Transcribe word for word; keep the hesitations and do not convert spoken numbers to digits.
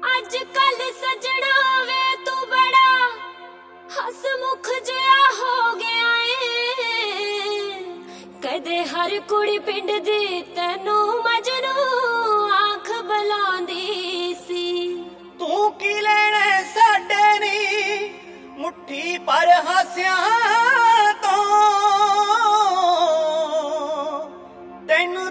ਅੱਜ ਕੱਲ ਸਜਣਾ ਵੇ ਤੂੰ ਬੜਾ ਹਸਮੁਖ ਜਿਹਾ ਹੋ ਗਿਆ ਏ। ਕਦੇ ਹਰ ਕੁੜੀ ਪਿੰਡ ਦੀ ਤੈਨੂੰ ਮਜਨੂੰ ਆਂਖ ਬੁਲਾਉਂਦੀ ਸੀ। ਤੂੰ ਕੀ ਲੈਣਾ ਸਾਡੇ ਨੀ ਮੁੱਠੀ ਪਰ ਹਾਸਿਆਂ